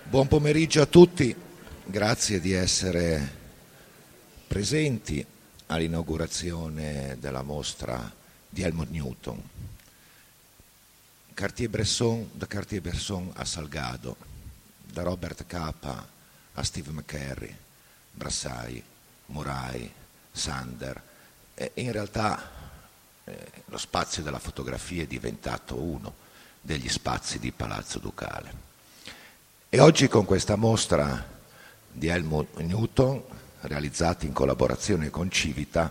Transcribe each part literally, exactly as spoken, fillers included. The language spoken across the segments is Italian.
Buon pomeriggio a tutti, grazie di essere presenti all'inaugurazione della mostra di Helmut Newton. Cartier-Bresson, da Cartier-Bresson a Salgado, da Robert Capa a Steve McCurry, Brassai, Murai, Sander, e in realtà eh, lo spazio della fotografia è diventato uno degli spazi di Palazzo Ducale. E oggi con questa mostra di Helmut Newton, realizzata in collaborazione con Civita,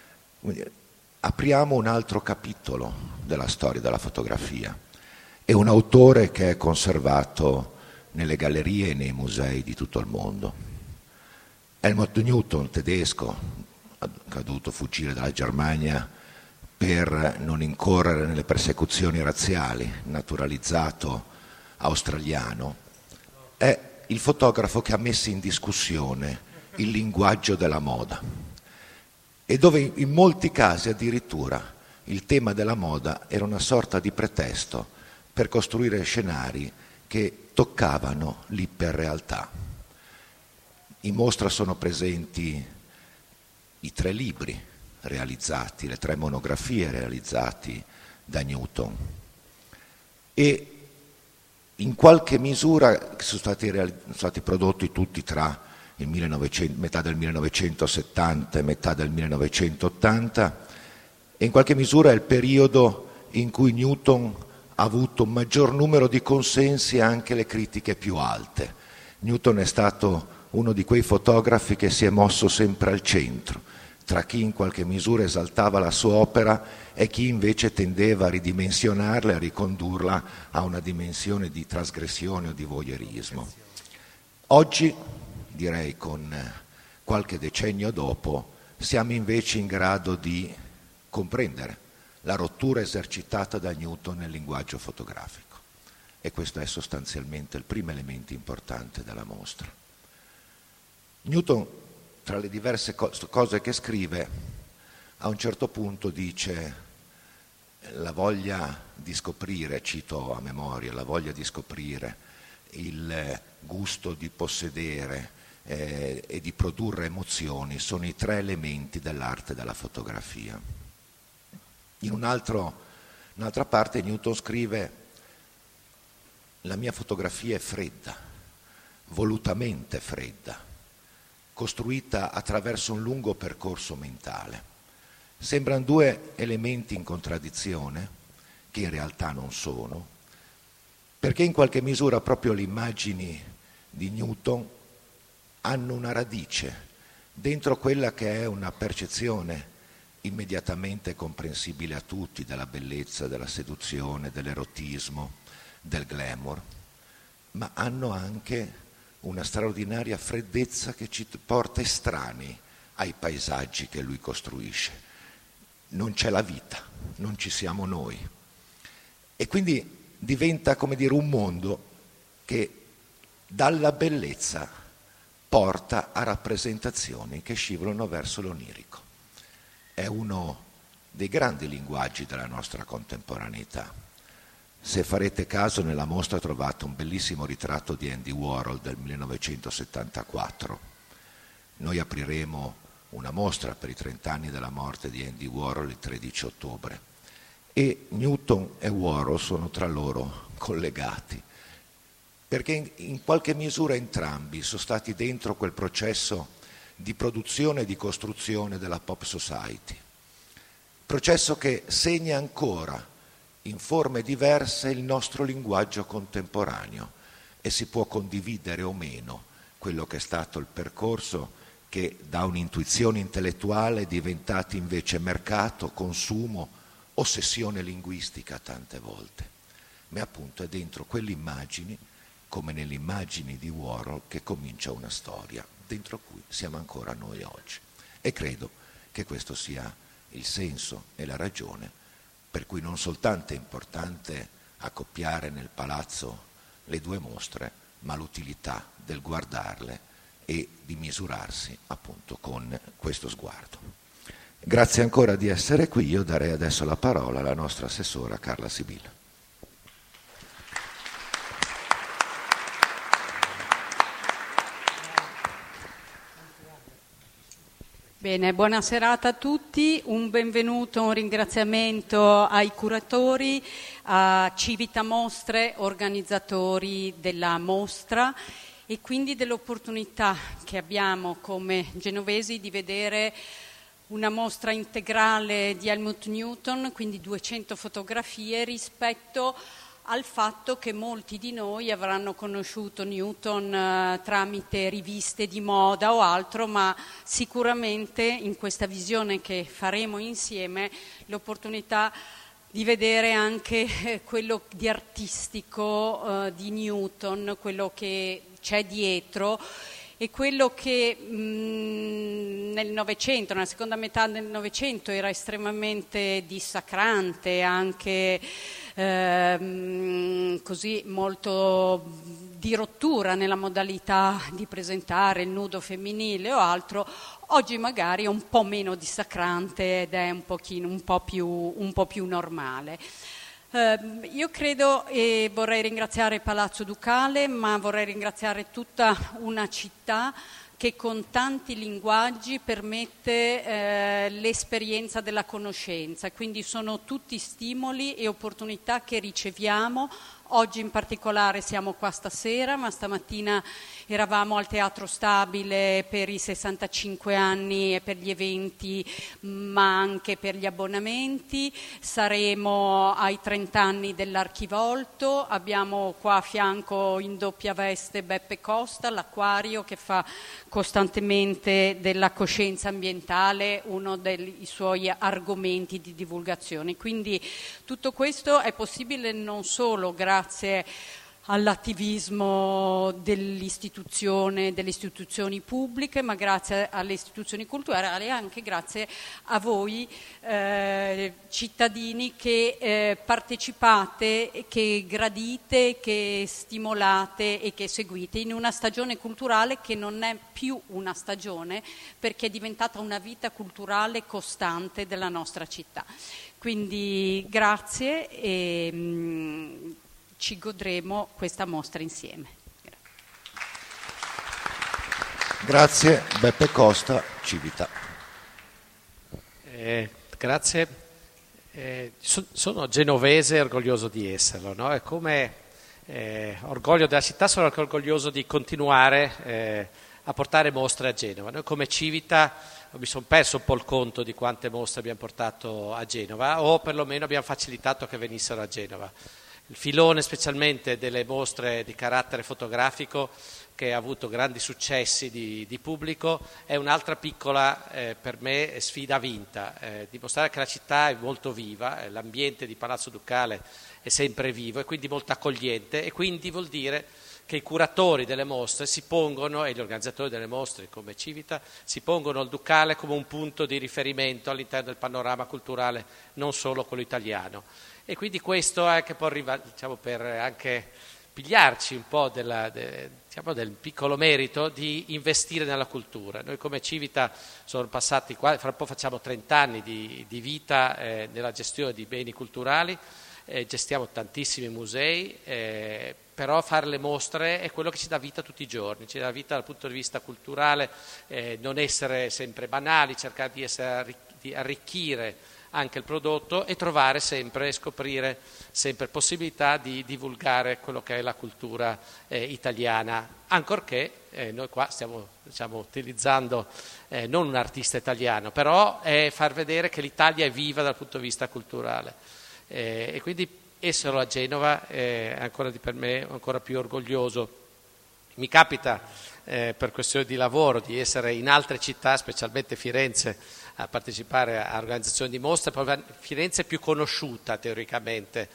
apriamo un altro capitolo della storia della fotografia. È un autore che è conservato nelle gallerie e nei musei di tutto il mondo. Helmut Newton, tedesco, che ha dovuto fuggire dalla Germania per non incorrere nelle persecuzioni razziali, naturalizzato australiano, è il fotografo che ha messo in discussione il linguaggio della moda e dove in molti casi addirittura il tema della moda era una sorta di pretesto per costruire scenari che toccavano l'iperrealtà. In mostra sono presenti i tre libri realizzati, le tre monografie realizzati da Newton e in qualche misura sono stati, reali- sono stati prodotti tutti tra il millenovecento, metà del millenovecentosettanta e metà del millenovecentottanta, e in qualche misura è il periodo in cui Newton ha avuto un maggior numero di consensi e anche le critiche più alte. Newton è stato uno di quei fotografi che si è mosso sempre al centro, tra chi in qualche misura esaltava la sua opera e chi invece tendeva a ridimensionarla e a ricondurla a una dimensione di trasgressione o di voyeurismo. Oggi, direi con qualche decennio dopo, siamo invece in grado di comprendere la rottura esercitata da Newton nel linguaggio fotografico. E questo è sostanzialmente il primo elemento importante della mostra. Newton, tra le diverse cose che scrive, a un certo punto dice la voglia di scoprire, cito a memoria, la voglia di scoprire, il gusto di possedere eh, e di produrre emozioni sono i tre elementi dell'arte della fotografia. In un altro, un'altra parte Newton scrive: la mia fotografia è fredda, volutamente fredda, costruita attraverso un lungo percorso mentale. Sembrano due elementi in contraddizione, che in realtà non sono, perché in qualche misura proprio le immagini di Newton hanno una radice dentro quella che è una percezione immediatamente comprensibile a tutti della bellezza, della seduzione, dell'erotismo, del glamour, ma hanno anche una straordinaria freddezza che ci porta estranei ai paesaggi che lui costruisce. Non c'è la vita, non ci siamo noi. E quindi diventa, come dire, un mondo che dalla bellezza porta a rappresentazioni che scivolano verso l'onirico. È uno dei grandi linguaggi della nostra contemporaneità. Se farete caso, nella mostra trovate un bellissimo ritratto di Andy Warhol del millenovecentosettantaquattro. Noi apriremo una mostra per i trent'anni della morte di Andy Warhol il tredici ottobre e Newton e Warhol sono tra loro collegati perché in, in qualche misura entrambi sono stati dentro quel processo di produzione e di costruzione della pop society, processo che segna ancora in forme diverse il nostro linguaggio contemporaneo e si può condividere o meno quello che è stato il percorso che da un'intuizione intellettuale è diventato invece mercato, consumo, ossessione linguistica tante volte. Ma appunto è dentro quelle immagini, come nelle immagini di Warhol, che comincia una storia dentro cui siamo ancora noi oggi. E credo che questo sia il senso e la ragione per cui non soltanto è importante accoppiare nel palazzo le due mostre, ma l'utilità del guardarle e di misurarsi appunto con questo sguardo. Grazie ancora di essere qui, io darei adesso la parola alla nostra assessora Carla Sibilla. Bene, buona serata a tutti, un benvenuto, un ringraziamento ai curatori, a Civita Mostre, organizzatori della mostra e quindi dell'opportunità che abbiamo come genovesi di vedere una mostra integrale di Helmut Newton, quindi duecento fotografie rispetto al fatto che molti di noi avranno conosciuto Newton eh, tramite riviste di moda o altro, ma sicuramente in questa visione che faremo insieme l'opportunità di vedere anche eh, quello di artistico eh, di Newton, quello che c'è dietro e quello che mh, nel Novecento, nella seconda metà del Novecento era estremamente dissacrante, anche ehm, così molto di rottura nella modalità di presentare il nudo femminile o altro, oggi magari è un po' meno dissacrante ed è un pochino, un po' più, un po' più normale. Uh, io credo e vorrei ringraziare Palazzo Ducale, ma vorrei ringraziare tutta una città che con tanti linguaggi permette eh, l'esperienza della conoscenza, quindi sono tutti stimoli e opportunità che riceviamo. Oggi in particolare siamo qua stasera, ma stamattina eravamo al Teatro Stabile per i sessantacinque anni e per gli eventi, ma anche per gli abbonamenti. Saremo ai trenta anni dell'Archivolto, abbiamo qua a fianco in doppia veste Beppe Costa, l'acquario, che fa costantemente della coscienza ambientale uno dei suoi argomenti di divulgazione. Quindi tutto questo è possibile non solo grazie grazie all'attivismo dell'istituzione, delle istituzioni pubbliche, ma grazie alle istituzioni culturali e anche grazie a voi eh, cittadini che eh, partecipate, che gradite, che stimolate e che seguite in una stagione culturale che non è più una stagione perché è diventata una vita culturale costante della nostra città. Quindi grazie e mh, ci godremo questa mostra insieme. Grazie Beppe Costa, Civita. Eh, grazie. Eh, so, sono genovese e orgoglioso di esserlo, no? E come eh, orgoglio della città sono anche orgoglioso di continuare eh, a portare mostre a Genova. Noi come Civita mi sono perso un po' il conto di quante mostre abbiamo portato a Genova o perlomeno abbiamo facilitato che venissero a Genova. Il filone specialmente delle mostre di carattere fotografico che ha avuto grandi successi di, di pubblico è un'altra piccola, eh, per me, sfida vinta, eh, dimostrare che la città è molto viva, eh, l'ambiente di Palazzo Ducale è sempre vivo e quindi molto accogliente e quindi vuol dire che i curatori delle mostre si pongono e gli organizzatori delle mostre come Civita si pongono al Ducale come un punto di riferimento all'interno del panorama culturale, non solo quello italiano. E quindi questo è che può arrivare, diciamo, per anche pigliarci un po' della, de, diciamo, del piccolo merito di investire nella cultura. Noi come Civita sono passati, qua, fra un po' facciamo trenta anni di, di vita eh, nella gestione di beni culturali, eh, gestiamo tantissimi musei, eh, però fare le mostre è quello che ci dà vita tutti i giorni, ci dà vita dal punto di vista culturale, eh, non essere sempre banali, cercare di, essere, di arricchire anche il prodotto e trovare sempre e scoprire sempre possibilità di divulgare quello che è la cultura eh, italiana, ancorché eh, noi qua stiamo diciamo, utilizzando eh, non un artista italiano, però è far vedere che l'Italia è viva dal punto di vista culturale eh, e quindi essere a Genova è ancora di per me ancora più orgoglioso. Mi capita eh, per questioni di lavoro di essere in altre città, specialmente Firenze, a partecipare a organizzazioni di mostre, proprio Firenze è più conosciuta teoricamente,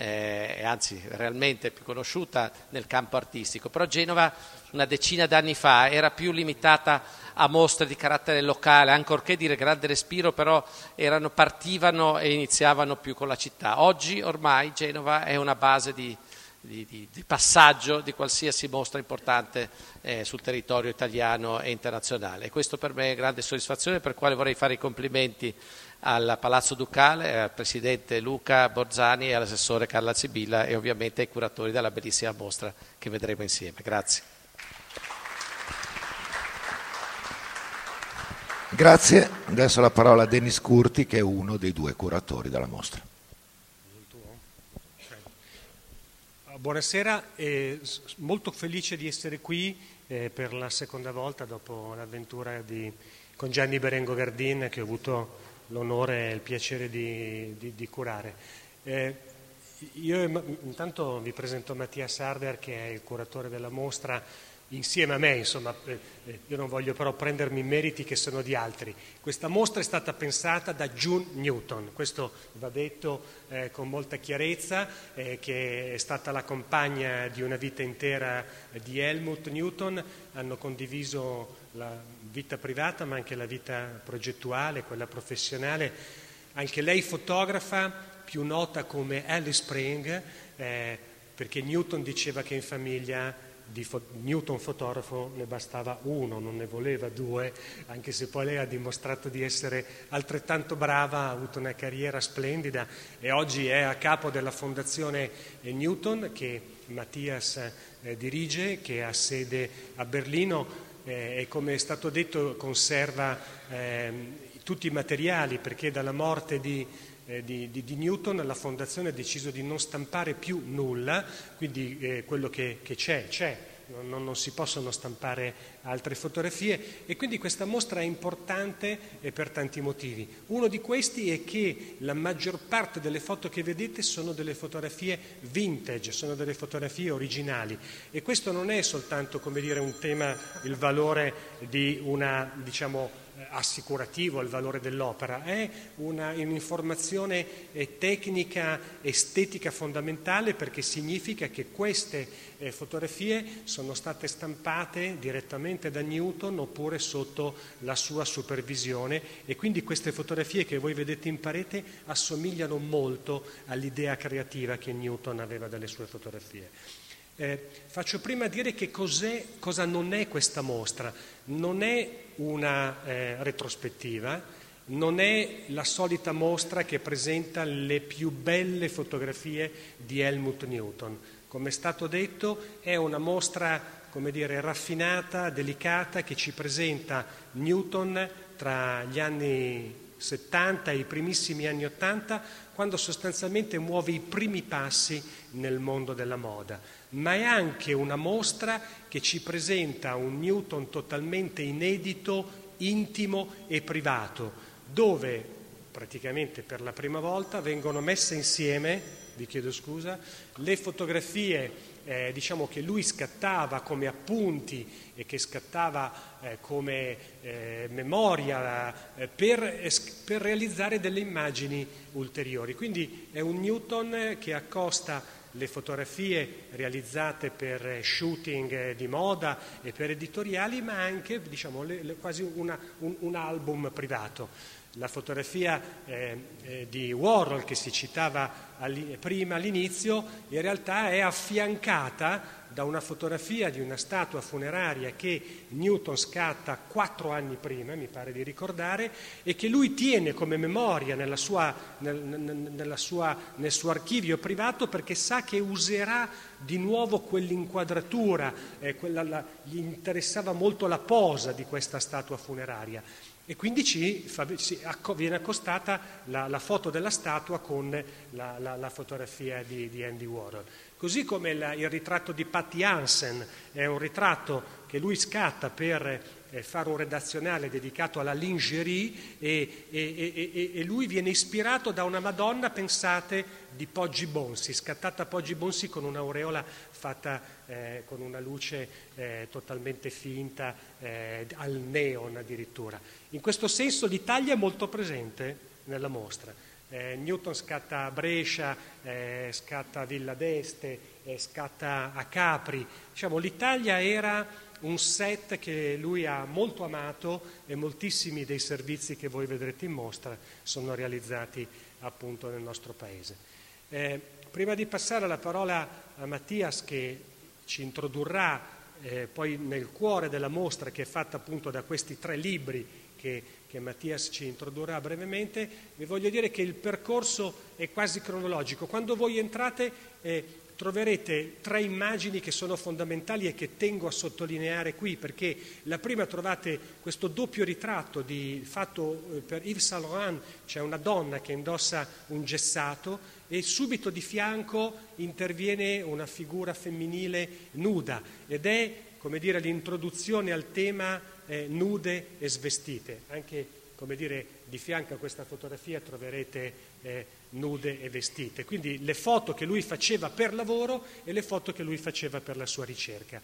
eh, anzi realmente più conosciuta nel campo artistico, però Genova una decina d'anni fa era più limitata a mostre di carattere locale, ancorché dire grande respiro, però erano, partivano e iniziavano più con la città. Oggi ormai Genova è una base di Di, di, di passaggio di qualsiasi mostra importante eh, sul territorio italiano e internazionale e questo per me è grande soddisfazione, per quale vorrei fare i complimenti al Palazzo Ducale, al Presidente Luca Borzani e all'Assessore Carla Sibilla e ovviamente ai curatori della bellissima mostra che vedremo insieme. Grazie. Grazie. Adesso la parola a Denis Curti, che è uno dei due curatori della mostra. Buonasera, eh, molto felice di essere qui eh, per la seconda volta dopo l'avventura di, con Gianni Berengo Gardin, che ho avuto l'onore e il piacere di, di, di curare. Eh, io intanto vi presento Mattia Sarder, che è il curatore della mostra, insieme a me, insomma, eh, io non voglio però prendermi meriti che sono di altri. Questa mostra è stata pensata da June Newton, questo va detto eh, con molta chiarezza, eh, che è stata la compagna di una vita intera di Helmut Newton. Hanno condiviso la vita privata ma anche la vita progettuale, quella professionale. Anche lei fotografa, più nota come Alice Spring, eh, perché Newton diceva che in famiglia di fo- Newton fotografo ne bastava uno, non ne voleva due, anche se poi lei ha dimostrato di essere altrettanto brava, ha avuto una carriera splendida e oggi è a capo della fondazione Newton, che Mattias eh, dirige, che ha sede a Berlino eh, e, come è stato detto, conserva eh, tutti i materiali, perché dalla morte di Eh, di, di, di Newton la fondazione ha deciso di non stampare più nulla, quindi eh, quello che, che c'è, c'è, non, non si possono stampare altre fotografie, e quindi questa mostra è importante eh, per tanti motivi. Uno di questi è che la maggior parte delle foto che vedete sono delle fotografie vintage, sono delle fotografie originali, e questo non è soltanto, come dire, un tema, il valore di una, diciamo, assicurativo, il valore dell'opera, è una, un'informazione eh, tecnica, estetica fondamentale, perché significa che queste eh, fotografie sono state stampate direttamente da Newton oppure sotto la sua supervisione, e quindi queste fotografie che voi vedete in parete assomigliano molto all'idea creativa che Newton aveva delle sue fotografie. Eh, faccio prima dire che cos'è, cosa non è questa mostra. Non è una eh, retrospettiva, non è la solita mostra che presenta le più belle fotografie di Helmut Newton. Come è stato detto, è una mostra, come dire, raffinata, delicata, che ci presenta Newton tra gli anni settanta e i primissimi anni ottanta, quando sostanzialmente muove i primi passi nel mondo della moda. Ma è anche una mostra che ci presenta un Newton totalmente inedito, intimo e privato, dove praticamente per la prima volta vengono messe insieme, vi chiedo scusa, le fotografie eh, diciamo che lui scattava come appunti e che scattava eh, come eh, memoria eh, per, per realizzare delle immagini ulteriori. Quindi è un Newton che accosta le fotografie realizzate per shooting di moda e per editoriali, ma anche, diciamo, le, le, quasi una, un, un album privato. La fotografia eh, eh, di Warhol, che si citava all, prima all'inizio, in realtà è affiancata da una fotografia di una statua funeraria che Newton scatta quattro anni prima, mi pare di ricordare, e che lui tiene come memoria nella sua, nel, nella sua, nel suo archivio privato, perché sa che userà di nuovo quell'inquadratura, eh, quella, la, gli interessava molto la posa di questa statua funeraria. E quindi ci fa, ci, viene accostata la, la foto della statua con la, la, la fotografia di, di Andy Warhol. Così come il, il ritratto di Patti Hansen è un ritratto che lui scatta per eh, fare un redazionale dedicato alla lingerie, e, e, e, e lui viene ispirato da una Madonna, pensate, di Poggi Bonsi, scattata a Poggi Bonsi con un'aureola fatta eh, con una luce eh, totalmente finta, eh, al neon addirittura. In questo senso l'Italia è molto presente nella mostra. Eh, Newton scatta a Brescia, eh, scatta a Villa d'Este, eh, scatta a Capri. Diciamo, l'Italia era un set che lui ha molto amato, e moltissimi dei servizi che voi vedrete in mostra sono realizzati appunto nel nostro paese. Eh, prima di passare la parola a Mattias, che ci introdurrà eh, poi nel cuore della mostra, che è fatta appunto da questi tre libri che, che Mattias ci introdurrà brevemente, vi voglio dire che il percorso è quasi cronologico. Quando voi entrate eh, troverete tre immagini che sono fondamentali e che tengo a sottolineare qui, perché la prima trovate questo doppio ritratto di, fatto per Yves Saint Laurent, c'è una donna che indossa un gessato e subito di fianco interviene una figura femminile nuda ed è, come dire, l'introduzione al tema eh, nude e svestite. Anche, come dire, di fianco a questa fotografia troverete eh, nude e vestite. Quindi le foto che lui faceva per lavoro e le foto che lui faceva per la sua ricerca.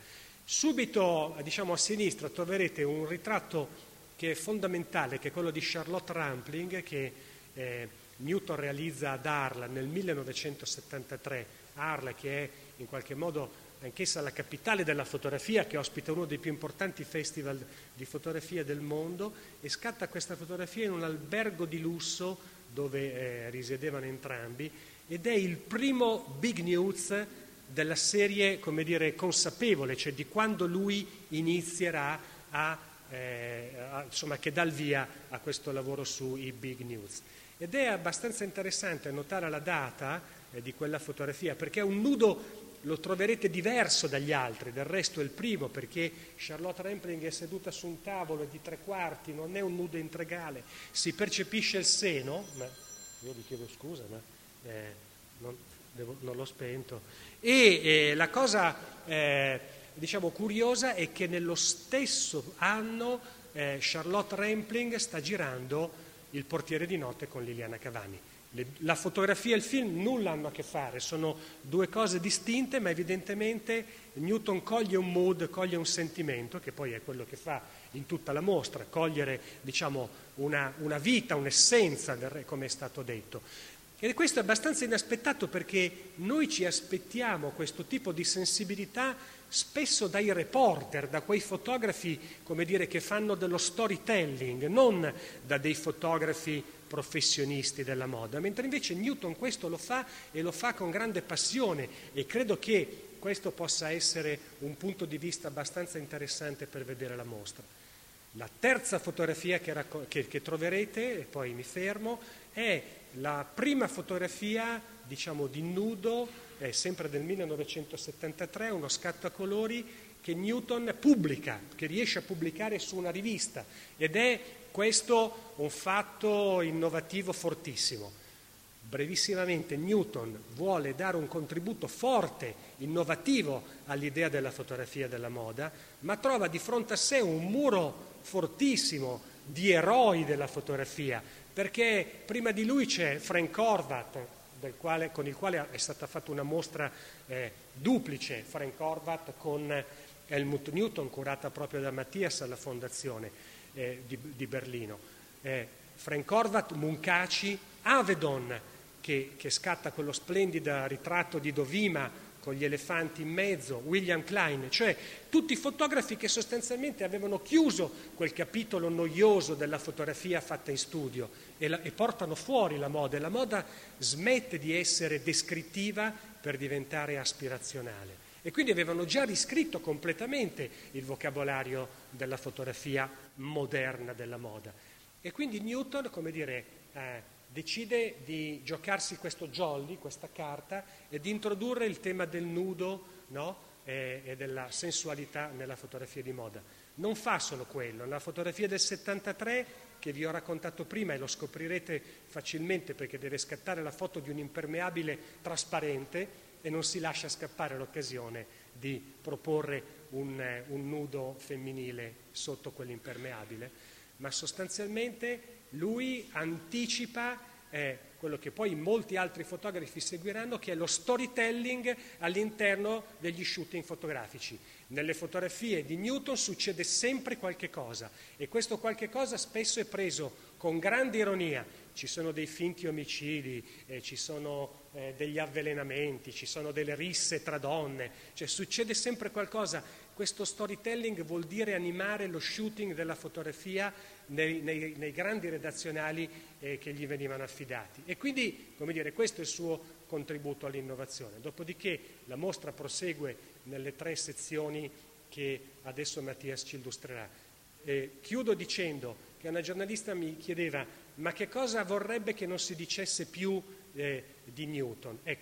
Subito, diciamo, a sinistra troverete un ritratto che è fondamentale, che è quello di Charlotte Rampling, che eh, Newton realizza ad Arles nel millenovecentosettantatré. Arles, che è in qualche modo anch'essa la capitale della fotografia, che ospita uno dei più importanti festival di fotografia del mondo, e scatta questa fotografia in un albergo di lusso dove eh, risiedevano entrambi, ed è il primo big news della serie, come dire, consapevole, cioè di quando lui inizierà a, eh, a insomma, che dà il via a questo lavoro sui big news. Ed è abbastanza interessante notare la data eh, di quella fotografia, perché è un nudo, lo troverete diverso dagli altri, del resto è il primo, perché Charlotte Rampling è seduta su un tavolo di tre quarti, non è un nudo integrale, si percepisce il seno, ma io vi chiedo scusa, ma eh, non, devo, non l'ho spento, e eh, la cosa eh, diciamo curiosa è che nello stesso anno eh, Charlotte Rampling sta girando Il portiere di notte con Liliana Cavani. La fotografia e il film nulla hanno a che fare, sono due cose distinte, ma evidentemente Newton coglie un mood, coglie un sentimento, che poi è quello che fa in tutta la mostra, cogliere, diciamo, una, una vita, un'essenza del re, come è stato detto. E questo è abbastanza inaspettato, perché noi ci aspettiamo questo tipo di sensibilità spesso dai reporter, da quei fotografi, come dire, che fanno dello storytelling, non da dei fotografi professionisti della moda, mentre invece Newton questo lo fa e lo fa con grande passione, e credo che questo possa essere un punto di vista abbastanza interessante per vedere la mostra. La terza fotografia che, racco- che, che troverete, e poi mi fermo, è la prima fotografia, diciamo, di nudo, è sempre del millenovecentosettantatré, uno scatto a colori che Newton pubblica, che riesce a pubblicare su una rivista, ed è questo un fatto innovativo fortissimo. Brevissimamente, Newton vuole dare un contributo forte, innovativo all'idea della fotografia della moda, ma trova di fronte a sé un muro fortissimo di eroi della fotografia, perché prima di lui c'è Frank Horvath, del quale, con il quale è stata fatta una mostra eh, duplice, Frank Horvath con Helmut Newton, curata proprio da Mattias alla fondazione eh, di, di Berlino. Eh, Frank Horvath, Munkaci, Avedon, che, che scatta quello splendido ritratto di Dovima con gli elefanti in mezzo, William Klein, cioè tutti i fotografi che sostanzialmente avevano chiuso quel capitolo noioso della fotografia fatta in studio e, la, e portano fuori la moda, e la moda smette di essere descrittiva per diventare aspirazionale. E quindi avevano già riscritto completamente il vocabolario della fotografia moderna della moda. E quindi Newton, come dire, eh, decide di giocarsi questo jolly, questa carta, e di introdurre il tema del nudo, no? e, e della sensualità nella fotografia di moda. Non fa solo quello, nella fotografia del settantatré, che vi ho raccontato prima, e lo scoprirete facilmente perché deve scattare la foto di un impermeabile trasparente e non si lascia scappare l'occasione di proporre un, un nudo femminile sotto quell'impermeabile, ma sostanzialmente lui anticipa eh, quello che poi molti altri fotografi seguiranno, che è lo storytelling all'interno degli shooting fotografici. Nelle fotografie di Newton succede sempre qualche cosa, e questo qualche cosa spesso è preso con grande ironia. Ci sono dei finti omicidi, eh, ci sono eh, degli avvelenamenti, ci sono delle risse tra donne, cioè succede sempre qualcosa. Questo storytelling vuol dire animare lo shooting della fotografia nei, nei, nei grandi redazionali eh, che gli venivano affidati. E quindi, come dire, questo è il suo contributo all'innovazione. Dopodiché la mostra prosegue nelle tre sezioni che adesso Mattias ci illustrerà. Eh, chiudo dicendo che una giornalista mi chiedeva: ma che cosa vorrebbe che non si dicesse più eh, di Newton? Ecco,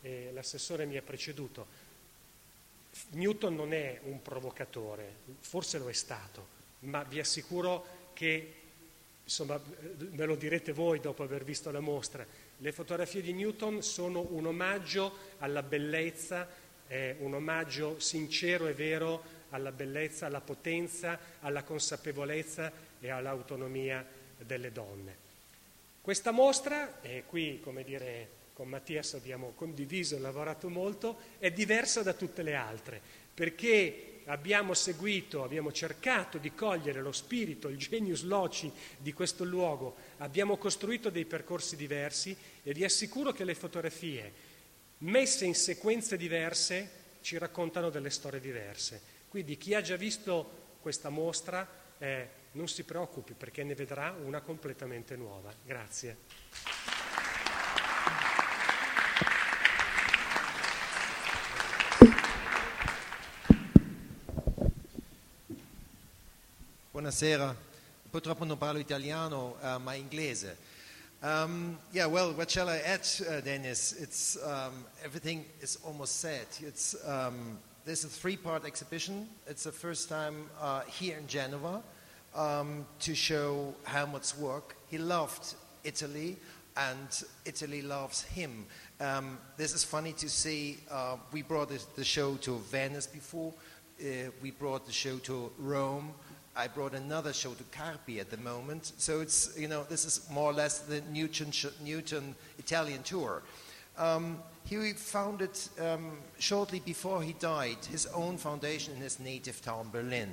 e l'assessore mi ha preceduto, Newton non è un provocatore, forse lo è stato, ma vi assicuro che, insomma, me lo direte voi dopo aver visto la mostra, le fotografie di Newton sono un omaggio alla bellezza, è un omaggio sincero e vero alla bellezza, alla potenza, alla consapevolezza e all'autonomia delle donne. Questa mostra, e qui, come dire, con Mattias abbiamo condiviso e lavorato molto, è diversa da tutte le altre, perché abbiamo seguito, abbiamo cercato di cogliere lo spirito, il genius loci di questo luogo, abbiamo costruito dei percorsi diversi e vi assicuro che le fotografie messe in sequenze diverse ci raccontano delle storie diverse. Quindi chi ha già visto questa mostra eh, non si preoccupi, perché ne vedrà una completamente nuova. Grazie. Buonasera, purtroppo non parlo italiano, uh, ma inglese. Um, yeah, well, what shall I add, uh, Dennis? It's um, everything is almost said. It's um, this is a three-part exhibition. It's the first time uh, here in Genova um, to show Helmut's work. He loved Italy, and Italy loves him. Um, this is funny to see. Uh, we brought the, the show to Venice before. Uh, we brought the show to Rome. I brought another show to Carpi at the moment. So it's, you know, this is more or less the Newton, Newton Italian tour. Um, he founded, um, shortly before he died, his own foundation in his native town, Berlin.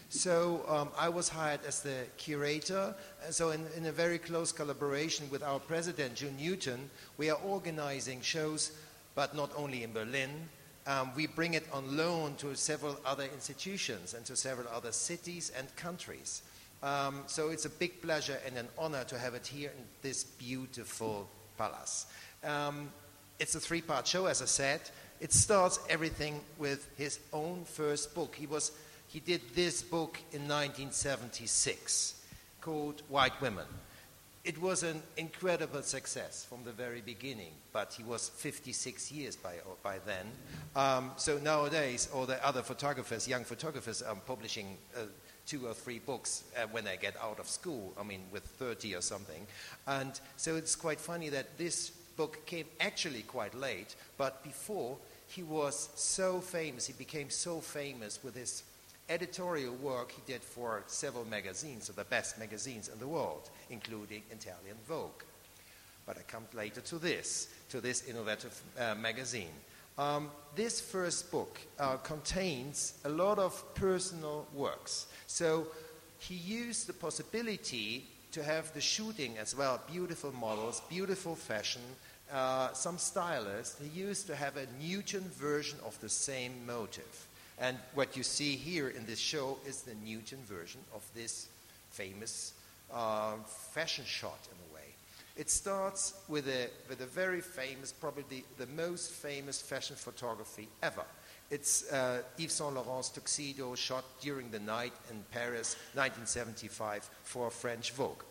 So um, I was hired as the curator. So in, in a very close collaboration with our president, June Newton, we are organizing shows, but not only in Berlin. Um, we bring it on loan to several other institutions and to several other cities and countries. Um, so it's a big pleasure and an honor to have it here in this beautiful palace. Um, it's a three-part show, as I said. It starts everything with his own first book. He, was, he did this book in nineteen seventy-six called White Women. It was an incredible success from the very beginning, but he was fifty-six years by, by then. Um, so nowadays, all the other photographers, young photographers, are publishing uh, two or three books uh, when they get out of school, I mean, with thirty or something. And so it's quite funny that this book came actually quite late, but before he was so famous, he became so famous with his editorial work he did for several magazines, so the best magazines in the world, including Italian Vogue. But I come later to this, to this innovative uh, magazine. Um, this first book uh, contains a lot of personal works. So he used the possibility to have the shooting as well, beautiful models, beautiful fashion, uh, some stylists. He used to have a Newton version of the same motive. And what you see here in this show is the Newton version of this famous uh, fashion shot, in a way. It starts with a, with a very famous, probably the most famous fashion photography ever. It's uh, Yves Saint Laurent's tuxedo shot during the night in Paris, nineteen seventy-five, for French Vogue.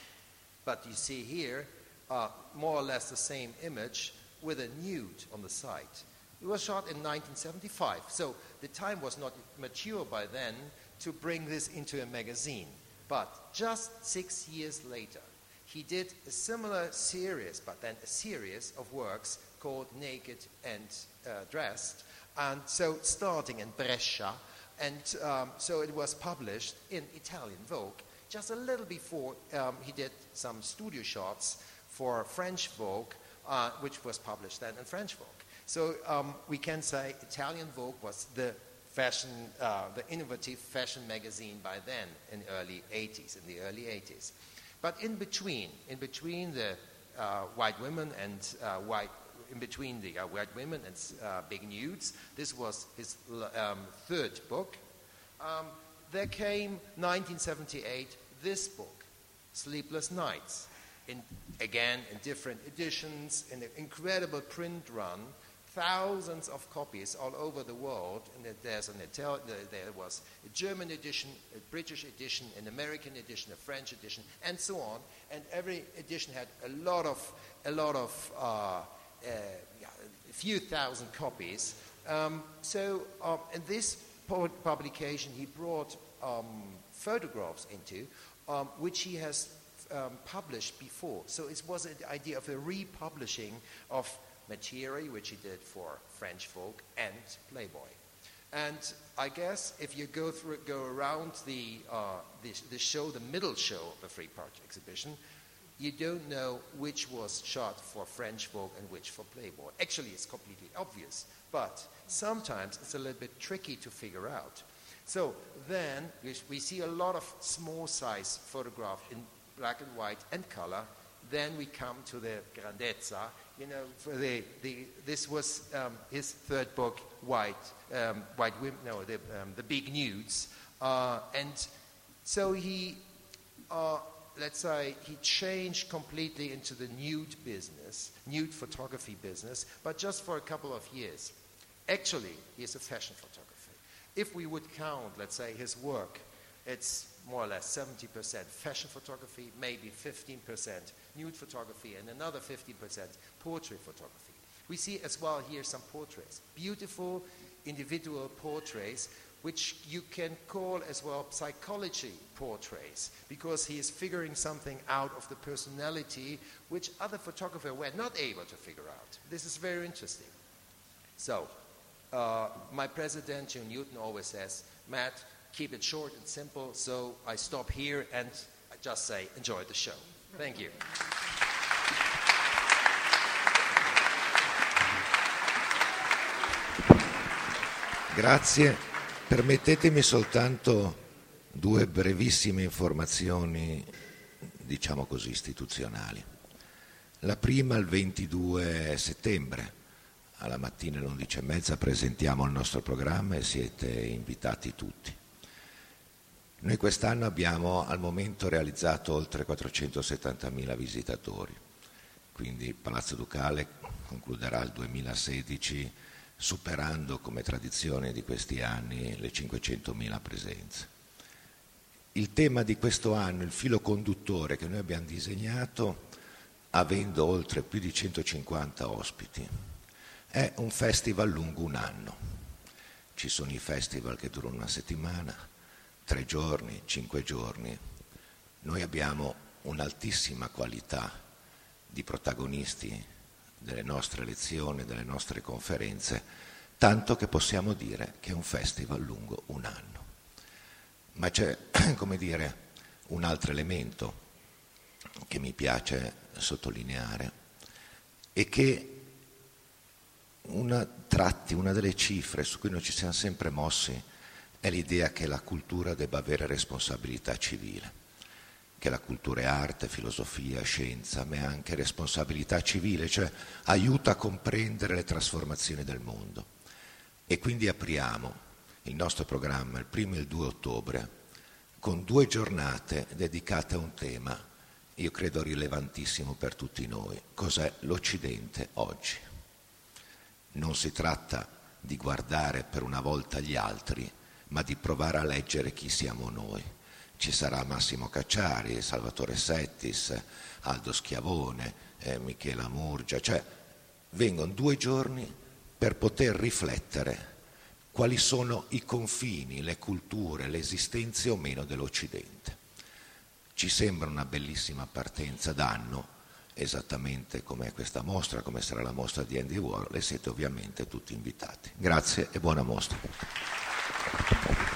But you see here uh, more or less the same image with a nude on the side. It was shot in nineteen seventy-five, so the time was not mature by then to bring this into a magazine. But just six years later, he did a similar series, but then a series of works called Naked and uh, Dressed, and so starting in Brescia, and um, so it was published in Italian Vogue just a little before um, he did some studio shots for French Vogue, uh, which was published then in French Vogue. So um, we can say Italian Vogue was the fashion, uh, the innovative fashion magazine by then in early eighties, in the early eighties. But in between, in between the uh, white women and uh, white, in between the uh, white women and uh, big nudes, this was his um, third book. Um, there came nineteen seventy-eight, this book, Sleepless Nights, in, again in different editions, in an incredible print run. Thousands of copies all over the world, and there's an Ital- there was a German edition, a British edition, an American edition, a French edition, and so on. And every edition had a lot of, a lot of, uh, uh, yeah, a few thousand copies. Um, so um, in this publication he brought um, photographs into, um, which he has um, published before. So it was an idea of a republishing of material which he did for French Folk and Playboy. And I guess if you go through, go around the, uh, the, the show, the middle show of the Free Part exhibition, you don't know which was shot for French Folk and which for Playboy. Actually, it's completely obvious, but sometimes it's a little bit tricky to figure out. So then we, we see a lot of small size photographs in black and white and color. Then we come to the grandezza. You know, for the, the this was um, his third book, White, um, White Women, no, the, um, the Big Nudes, uh, and so he, uh, let's say, he changed completely into the nude business, nude photography business, but just for a couple of years. Actually, he is a fashion photographer. If we would count, let's say, his work, it's more or less seventy percent fashion photography, maybe fifteen percent nude photography, and another fifteen percent portrait photography. We see as well here some portraits, beautiful individual portraits, which you can call as well psychology portraits, because he is figuring something out of the personality which other photographers were not able to figure out. This is very interesting. So, uh, my president, Joe Newton, always says, Matt, keep it short and simple, so I stop here and I just say, enjoy the show. Thank you. Grazie. Permettetemi soltanto due brevissime informazioni, diciamo così, istituzionali. La prima, il ventidue settembre, alla mattina alle undici e mezza presentiamo il nostro programma e siete invitati tutti. Noi quest'anno abbiamo al momento realizzato oltre quattrocentosettantamila visitatori, quindi il Palazzo Ducale concluderà il duemilasedici superando come tradizione di questi anni le cinquecentomila presenze. Il tema di questo anno, il filo conduttore che noi abbiamo disegnato, avendo oltre più di centocinquanta ospiti, è un festival lungo un anno. Ci sono i festival che durano una settimana, tre giorni, cinque giorni. Noi abbiamo un'altissima qualità di protagonisti delle nostre lezioni, delle nostre conferenze, tanto che possiamo dire che è un festival lungo un anno. Ma c'è, come dire, un altro elemento che mi piace sottolineare e che una, tratti una delle cifre su cui noi ci siamo sempre mossi è l'idea che la cultura debba avere responsabilità civile, che la cultura è arte, filosofia, scienza, ma è anche responsabilità civile, cioè aiuta a comprendere le trasformazioni del mondo. E quindi apriamo il nostro programma il primo e il due ottobre con due giornate dedicate a un tema, io credo rilevantissimo per tutti noi. Cos'è l'Occidente oggi? Non si tratta di guardare per una volta gli altri, ma di provare a leggere chi siamo noi. Ci sarà Massimo Cacciari, Salvatore Settis, Aldo Schiavone, eh, Michela Murgia, cioè vengono due giorni per poter riflettere quali sono i confini, le culture, le esistenze o meno dell'Occidente. Ci sembra una bellissima partenza d'anno, esattamente come è questa mostra, come sarà la mostra di Andy Warhol, e siete ovviamente tutti invitati. Grazie e buona mostra.